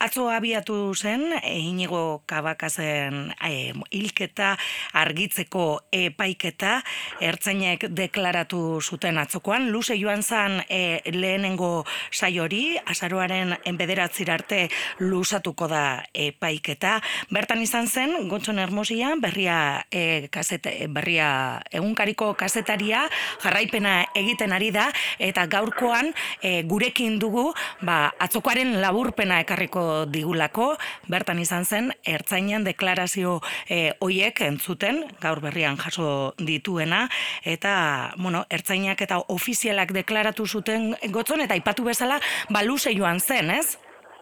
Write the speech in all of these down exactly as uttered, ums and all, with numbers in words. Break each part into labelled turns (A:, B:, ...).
A: Atzo abiatu zen, e, Inigo Kabakasen e, hilketa argitzeko epaiketa, ertzainek deklaratu zuten atzokoan, luze joan zan e, lehenengo saiori, azaroaren bederatzi arte luzatuko da epaiketa. Bertan izan zen, Gotzon Hermosia, berria, e, kasete, berria egunkariko kasetaria, jarraipena egiten ari da, eta gaurkoan e, gurekin dugu, ba, atzokoaren laburpena ekarriko digulako, bertan izan zen, ertzainen deklarazio e, oiek entzuten, gaur berrian jaso dituena, eta, bueno, ertzainak eta ofizialak deklaratu zuten Gotzon, eta aipatu bezala, ba, luze joan zen, ez?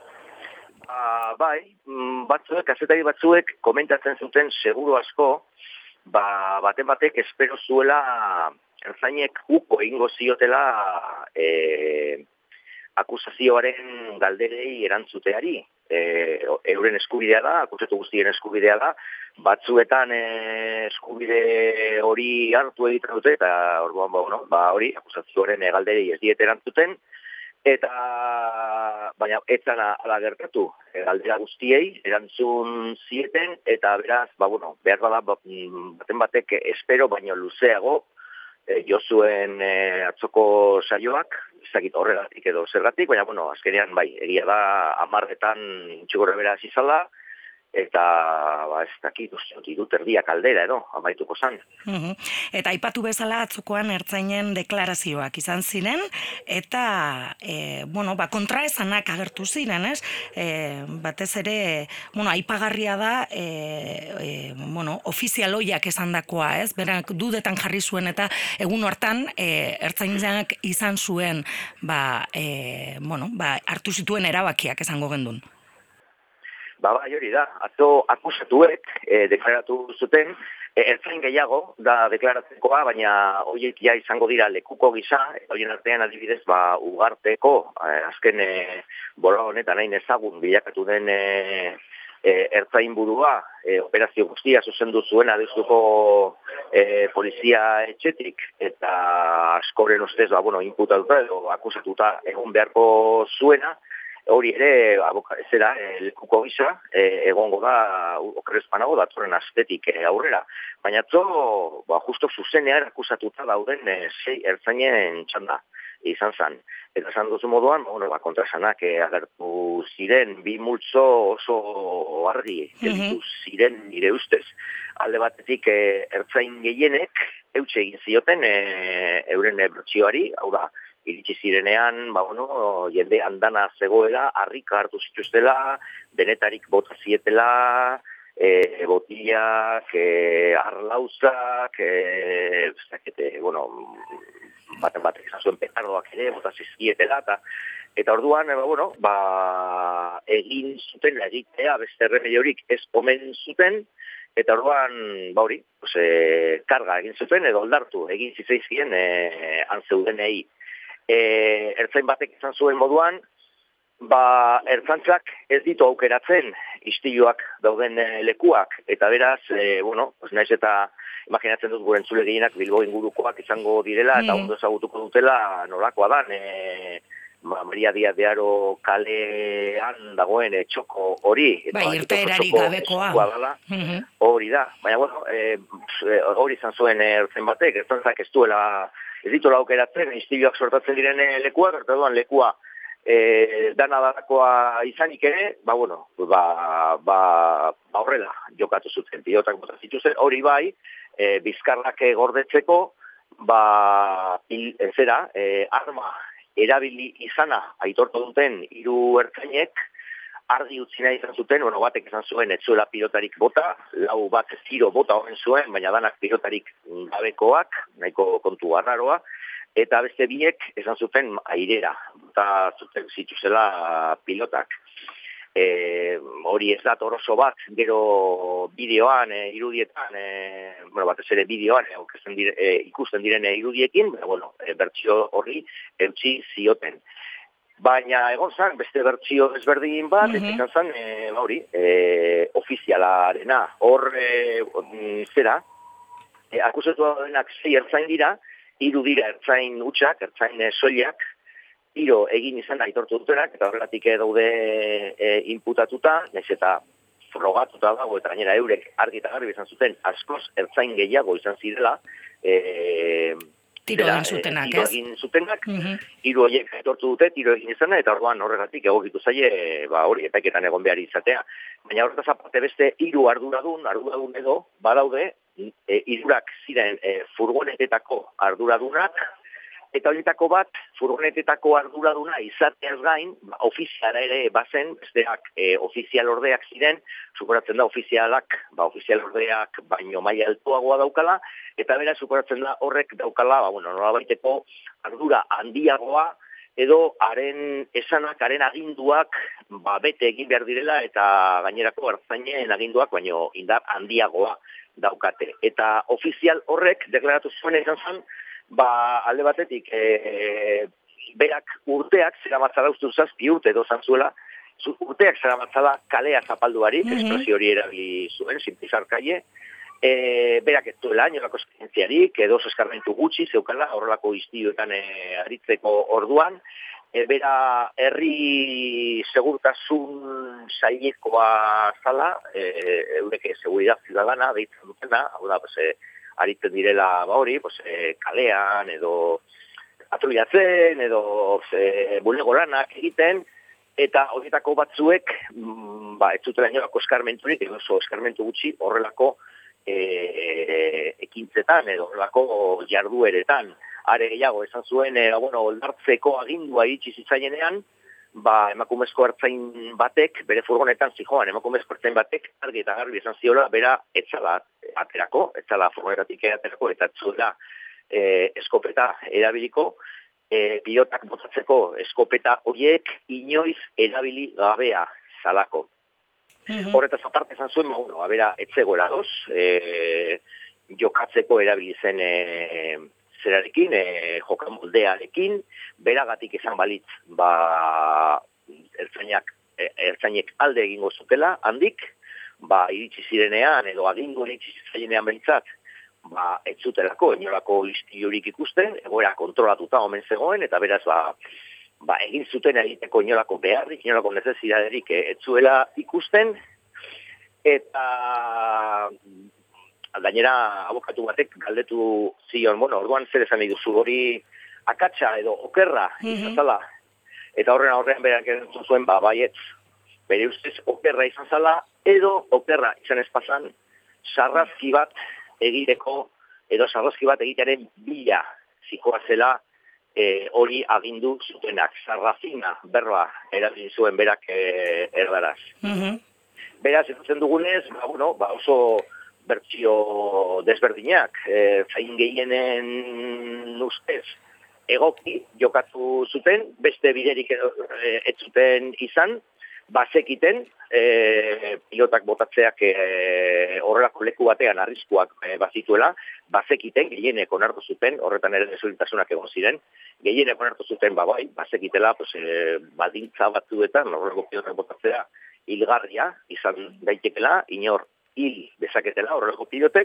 B: Uh, bai, batzuek, kazetari batzuek komentatzen zuten seguru asko, ba, baten batek espero zuela ertzainek uko egingo ziotela e, akusazioaren galderei erantzuteari. E, euren eskubidea da, akusatu guztien eskubidea da, batzuetan e, eskubide hori hartu egiten dute, eta orduan, ba, bueno, ba, hori akusazioaren galderei ez diet erantzuten, eta baina etzan ala gertatu galdera guztiei erantzun zieten, eta beraz, ba, bueno, behar bada baten batek espero baino luzeago e, jo zuen e, atzoko saioak, ezagit horregatik edo zergatik, baina bueno, azkenean bai, egia da hamarretan txigorra bera zizala, eta ba, ez dakit dut erdiak aldera edo, amaituko zan.
A: Uhum. Eta aipatu bezala atzokoan ertzainen deklarazioak izan ziren, eta e, bueno, ba, kontraesanak agertu ziren, ez? E, batez ere, bueno, aipagarria da, e, e, bueno, ofizialoiak esandakoa, ez? Berak dudetan jarri zuen, eta egun hortan e, ertzainak izan zuen, ba, e, bueno, ba, hartu zituen erabakiak esango gendun.
B: Ba, bai, hori da, atzo akusatuek e, deklaratu zuten, e, ertzain gehiago da deklaratzekoa, baina horiek ja izango dira lekuko gisa, eta horien artean adibidez, ba, ugarteko, e, azken e, bola honetan hain ezagun bilakatu den e, e, ertzain burua, e, operazio guztia zuzendu zuena deustuko e, polizia etxetik, eta askoren ustez, ba, bueno, inputatuta edo akusatuta egon beharko zuena, hori ere, aboka, zera, lekuko gisa, e, egongo da, okerrezpanago datorren astetik e, aurrera. Baina atzo, ba, justo zuzenean akusatuta dauden e, sei ertzainen txanda izan zan. Eta esan duzu moduan, bueno, ba, kontrasanak e, agertu ziren, bi multzo oso argi gelditu ziren nire ustez. Alde batetik e, ertzain gehienek eutxe egin zioten e, euren bertsioari, hau da, iritsi zirenean, ba, bueno, jende andana zegoela, harrika hartu zituztela, denetarik bota zietela, e, botilak, e, arlauzak, e, zakete, bueno, baten batek izan zuen petardoak ere, bota zizkietela, eta, eta orduan, ba, bueno, ba, egin zuten, egitea, beste erremediorik ez omen zuten, eta orduan, ba hori, pues, e, karga egin zuten, edo oldartu, egin zitzaizkien, e, antzeudenei. E, ertzain batek izan zuen moduan, ba, ertzantzak ez ditu aukeratzen istiluak dauden e, lekuak, eta beraz, e, bueno, pues, naiz eta imaginatzen dut gure entzule gehienak Bilbo ingurukoak izango direla, eta ondo ezagutuko dutela nolakoa dan, e, ba, Maria Diaz de Haro kalean dagoen e, txoko hori.
A: Bai, irteerarik gabekoa.
B: Hori da, baina, bueno, e, hori izan zuen ertzen batek, ertzantzak ez duela ez ditu aukeratzen, istiluak sortatzen diren lekuak, eta duan lekua e, dana darakoa izanik ere, ba, bueno, ba, ba, ba horrela jokatu zuten, pilotak bota zituzten, hori bai, e, bizkarrak gordetzeko, ba, il, zera, e, arma erabili izana aitortu duten hiru ertzainek, argi utzi nahi izan zuten, bueno, batek izan zuen, ez zuela pilotarik bota, lau bat tiro bota horren zuen, baina danak pilotarik gabekoak, nahiko kontu arraroa, eta beste biek izan zuten airera, bota zuten zituzela pilotak. E, hori ez da toroso bat, gero bideoan, e, irudietan, e, bueno, batez ere bideoan, e, dire, e, ikusten diren e, irudiekin, baina, bueno, e, bertsio horri eutzi zioten. Baina egon zan, beste bertsio ezberdin bat, mm -hmm. izan zan, e, hori, e, ofizialarena, hor, e, zera, e, akusatu denak zei ertzain dira, hiru dira ertzain utxak, ertzain soilak, tiro egin izan aitortu dutenak, eta horregatik daude e, inputatuta, naiz eta frogatuta dago, eta gainera eurek argi eta garbi izan zuten, askoz ertzain gehiago izan zirela, e,
A: tiro egin zutenak,
B: tiro
A: ez?
B: egin zutenak, hiru horiek aitortu dute, tiro egin izana, eta orduan horregatik egokitu zaie, ba hori, epaiketan egon behar izatea. Baina horretaz aparte beste hiru arduradun, arduradun edo, badaude, e, hirurak ziren e, furgonetetako arduradunak, eta horietako bat, furgonetetako arduraduna izateaz gain, ba, ofiziala ere bazen, besteak e, ofizial ordeak ziren, suporatzen da ofizialak, ba, ofizial ordeak baino maila altuagoa daukala, eta bera suporatzen da horrek daukala, ba, bueno, nolabaiteko ardura handiagoa, edo haren esanak, haren aginduak, ba, bete egin behar direla, eta gainerako ertzainen aginduak, baino indar handiagoa daukate. Eta ofizial horrek deklaratu zuen izan zen, ba, alde batetik, e, berak urteak, zera matzala uste zazpi urte edo zantzuela, urteak zera matzala kalea zapalduarik, mm-hmm. espresio hori erabili zuen, simplizarkaie, e, berak ez duela, inolako esperientziarik, edo eskarmentu gutxi, zeukala, horrelako iztioetan e, aritzeko orduan, e, bera herri segurtasun sailekoa zala, e, eureke seguridad ciudadana, deitzen dutena, hau da, pues, e, aritzen direla ba hori, pues, e, kalean, edo patrullatzen, edo e, bulego lanak egiten, eta horietako batzuek, mm, ba, ez zutela inolako eskarmenturik, edo oso eskarmentu gutxi horrelako e, ekintzetan, edo horrelako jardueretan. Are gehiago, esan zuen, e, bueno, oldartzeko agindua iritsi zitzaienean, ba, emakumezko ertzain batek, bere furgonetan zijoan, emakumezko ertzain batek, argi eta garbi esan ziola, bera etzala aterako, etzala furgonetatik aterako, eta etzuela e, eskopeta erabiliko, e, pilotak botatzeko eskopeta horiek inoiz erabili gabea zalako. Mm-hmm. Horretaz aparte esan zuen, bueno, abera, etzegoela doz, e, jokatzeko erabili zen e, zerarekin, e, jokamoldearekin, beragatik izan balitz, ba, ertzainak, ertzainek alde egingo zutela, handik, ba, iritsi zirenean, edo agindu iritsi zirenean behintzat, ba, ez zutelako, inolako istiorik ikusten, egoera kontrolatuta omen zegoen, eta beraz, ba, ba, egin zuten egiteko inolako beharrik, inolako necesidadaderik ez zuela ikusten, eta gainera abokatu batek galdetu zion, bueno, orduan zer esan nahi duzu hori akatsa edo okerra izan zala, eta horren aurrean berak erantzun zuen, ba, baietz, bere ustez okerra izan zala, edo okerra izan espazan, sarrazki bat egiteko, edo sarrazki bat egitearen bila zikoa zela e, hori agindu zutenak. Sarrazina berroa erabili zuen berak e, erdaraz. Mm-hmm. Beraz, ikusten dugunez, ba, bueno, ba, oso bertsio desberdinak, e, zain gehienen ustez, egoki jokatu zuten, beste biderik e, ez zuten izan, bazekiten, e, pilotak botatzeak e, horrelako leku batean arriskuak e, bazituela, bazekiten, gehienek onartu zuten, horretan ere desuritasunak egon ziren, gehienek onartu zuten, ba, bai, bazekitela, pues, e, badintza batzuetan, horrelako pilotak botatzea, hilgarria izan daitekela, inor hil dezaketela horrelako pilotek,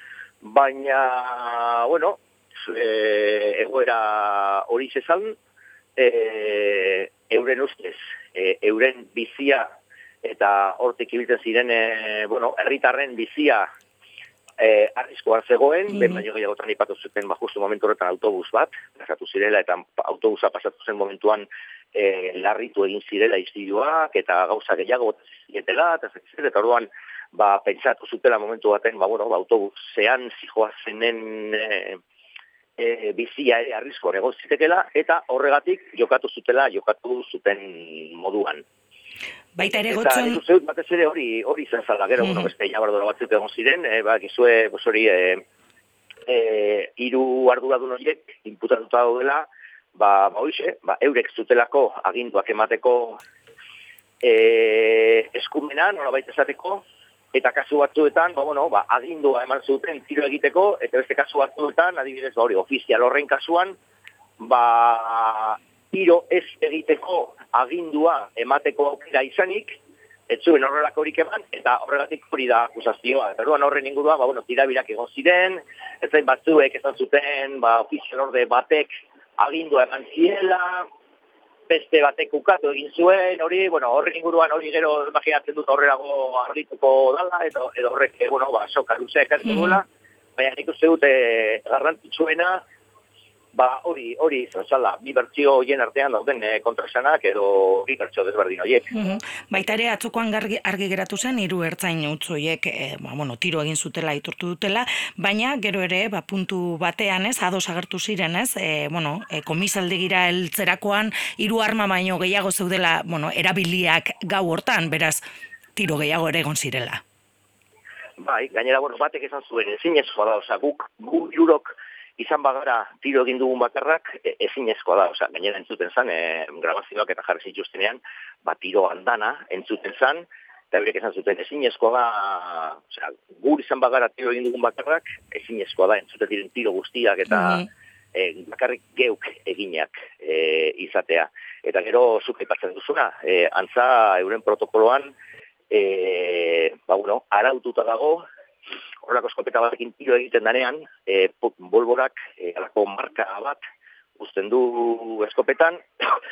B: baina, bueno, e, egoera hori zezan, e, euren ustez, e, euren bizia eta hortik ibiltzen ziren, e, bueno, herritarren bizia e, arriskoan zegoen, mm-hmm. ben baino gehiagotan ipatu zuten, ba, justu momentu horretan autobus bat, pasatu zirela, eta autobusa pasatu zen momentuan e, larritu egin zirela istiluak, eta gauza gehiago zietela, eta zer, eta orduan, ba, pentsatu zutela momentu baten, ba, bueno, ba, autobusean zijoa zenen e, e, bizia ere arriskoan egon zitekela, eta horregatik jokatu zutela, jokatu zuten moduan.
A: Baita ere gotzen...
B: Eta zeut batez ere hori hori izan zala, gero, mm-hmm. bueno, beste jabardora batzuk egon ziren, e, ba, gizue, pues hori, e, e, iru arduradun horiek, inputatuta daudela, ba, ba, hoxe, ba, eurek zutelako aginduak emateko e, eskumena, nolabait esateko, eta kasu batzuetan, ba, bueno, ba, agindua eman zuten tiro egiteko, eta beste kasu batzuetan, adibidez, ba, hori, ofizial horren kasuan, ba, tiro ez egiteko agindua emateko aukera izanik, ez zuen horrelako horik eman, eta horregatik hori da akusazioa. Eta orduan horren ingurua, ba, bueno, tirabirak egon ziren, ez zain batzuek esan zuten, ba, ofizial orde batek agindua eman ziela, beste batek ukatu egin zuen, hori, bueno, horren inguruan hori gero imaginatzen dut horrelago argituko dala, edo, edo horrek, bueno, ba, soka luzea ekartzen duela, baina nik uste dut e, garrantzitsuena, ba, hori, hori izan zala, bi bertsio horien artean dauden e, kontraesanak edo bi bertsio desberdin horiek.
A: Mm-hmm. Baita ere, atzokoan argi, argi geratu zen, hiru ertzain utz horiek, e, ba, bueno, tiro egin zutela, iturtu dutela, baina gero ere, ba, puntu batean ez, ados agertu ziren ez, e, bueno, e, komisaldegira heltzerakoan hiru arma baino gehiago zeudela, bueno, erabiliak gau hortan, beraz, tiro gehiago ere egon zirela.
B: Bai, gainera, bueno, batek esan zuen, ezinezkoa da, oza, guk, guk jurok, izan bagara tiro egin dugun bakarrak e, ezinezkoa da, osea, gainera entzuten zan, e, grabazioak eta jarri zituztenean, ba, tiro andana entzuten zan, eta horiek esan zuten ezinezkoa da, osea, gur izan bagara tiro egin dugun bakarrak, ezinezkoa da, entzuten diren tiro guztiak eta mm-hmm. e, bakarrik geuk eginak e, izatea. Eta gero, zuk aipatzen duzuna, e, antza euren protokoloan, e, ba, bueno, araututa dago, horrelako eskopeta batekin tiro egiten danean, e, bolborak, e, alako marka bat, uzten du eskopetan,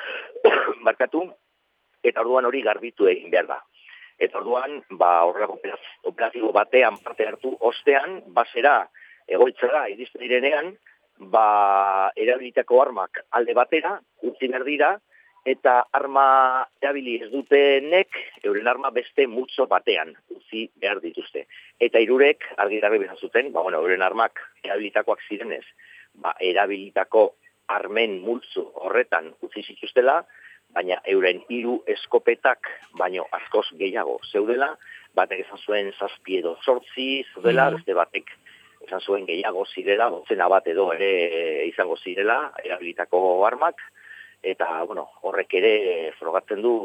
B: markatu, eta orduan hori garbitu egin behar da. Eta orduan, ba, horrelako operatibo batean parte hartu ostean, basera, egoitzera, iristen direnean, ba, erabilitako armak alde batera, utzi behar dira, eta arma erabili ez dutenek, euren arma beste multzo batean utzi behar dituzte. Eta hirurek argi garbi behar zuten, ba, bueno, euren armak erabilitakoak zirenez, ba, erabilitako armen multzo horretan utzi zituztela, baina euren hiru eskopetak, baino askoz gehiago zeudela, batek esan zuen zazpi edo zortzi zeudela, beste batek esan zuen gehiago zirela, botzena bat edo ere izango zirela, erabilitako armak, eta, bueno, horrek ere frogatzen du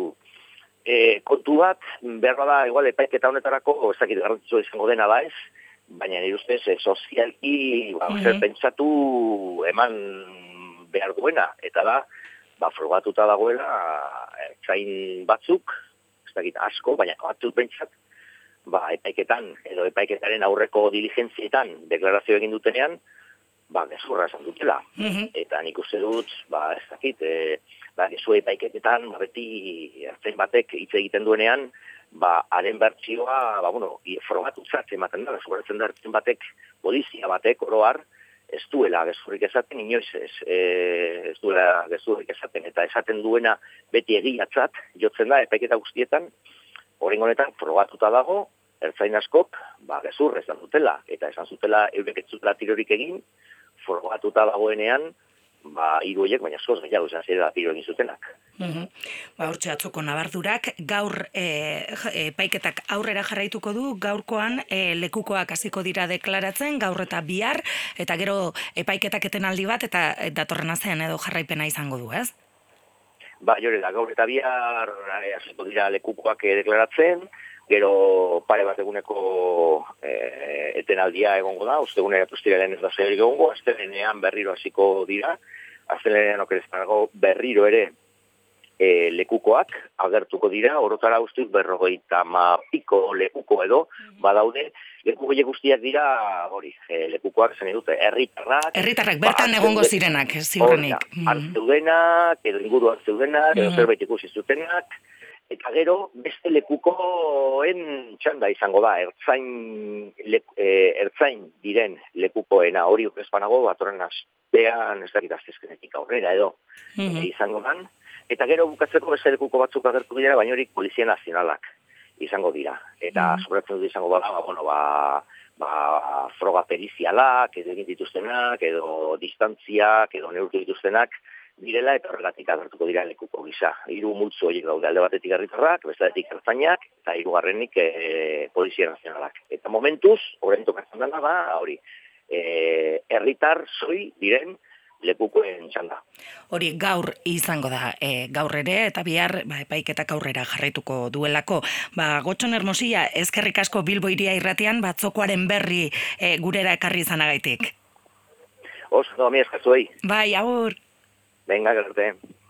B: e, kontu bat, behar da, igual, epaiketa honetarako, ez dakit garrantzitsua izango dena da ez, baina nire ustez, e, sozialki, ba, mm-hmm. pentsatu eman behar duena, eta da, ba, frogatuta dagoela, ertzain batzuk, ez dakit asko, baina batzuk pentsat, ba, epaiketan, edo epaiketaren aurreko diligentzietan, deklarazio egin dutenean, ba, gezurra esan dutela. Mm-hmm. Eta nik uste dut, ba, ez dakit, e, ba, gezu epaiketetan, ba, beti ertzain batek hitz egiten duenean, ba, haren bertsioa, ba, bueno, frogatutzat ematen da, gezurratzen da ertzain batek, polizia batek, oroar, ez duela gezurrik esaten, inoiz ez, e, ez duela gezurrik esaten, eta esaten duena beti egiatzat, jotzen da, epaiketa guztietan, horrengo honetan, frogatuta dago, ertzain askok, ba, gezur esan dutela, eta esan zutela eurek ez zutela tirorik egin, frogatuta dagoenean, ba, hiru horiek, baina askoz gehiago izan zirela tiro egin zutenak.
A: Mm-hmm. Ba, hortxe atzoko nabardurak, gaur e, epaiketak aurrera jarraituko du, gaurkoan e, lekukoak hasiko dira deklaratzen, gaur eta bihar, eta gero epaiketak etenaldi bat, eta datorren astean edo jarraipena izango du, ez?
B: Ba, jore da, gaur eta bihar hasiko dira lekukoak deklaratzen, gero pare bat eguneko e, etenaldia egongo da, ustegunera postiraren ez da zer egongo, astelenean berriro hasiko dira, astelenean okerezpanago berriro ere e, lekukoak agertuko dira, orotara ustez berrogeita ma piko lekuko edo, badaude, lekuko guztiak dira, hori, e, lekukoak zen edute, herritarrak.
A: Herritarrak, bertan ba, egongo zirenak, ziurrenik.
B: Hartzeudenak, edo inguru hartzeudenak, edo zerbait ikusi zutenak, eta gero, beste lekukoen txanda izango da, ertzain, le, e, ertzain diren lekukoena, hori okrezpanago, batorren astean, ez dakit aztezkenetik aurrera edo, mm-hmm. e, izango dan. Eta gero bukatzeko beste lekuko batzuk agertu dira, baina hori polizia nazionalak izango dira. Eta mm-hmm. sobratzen dut izango da, ba, bueno, ba, ba, froga perizialak, edo egin dituztenak, edo distantziak, edo neurtu dituztenak, direla eta horregatik agertuko dira lekuko gisa. Hiru multzo horiek daude, alde batetik herritarrak, bestetik ertzainak, eta hirugarrenik e, polizia nazionalak. Eta momentuz, orain tokatzen dena da, hori, e, herritar zoi diren lekukoen txanda.
A: Hori gaur izango da, e, gaur ere, eta bihar ba, epaiketak aurrera jarraituko duelako. Ba, Gotxon Hermosilla, ezkerrik asko Bilbo Hiria irratian, batzokoaren berri e, gurera ekarri izanagaitik.
B: Oso, no, mi eskazuei.
A: Bai, agur.
B: Venga, gerte.